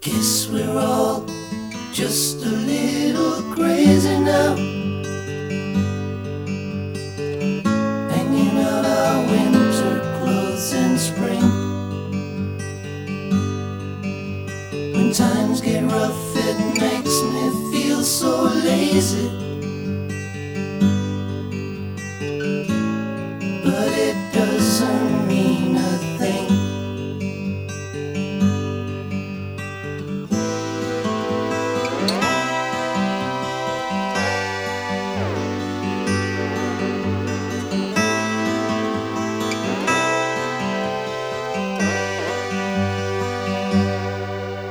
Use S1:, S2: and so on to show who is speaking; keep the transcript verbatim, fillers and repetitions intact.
S1: Guess we're all just a little crazy now, hanging out our winter clothes in spring. When times get rough, it makes me feel so lazy.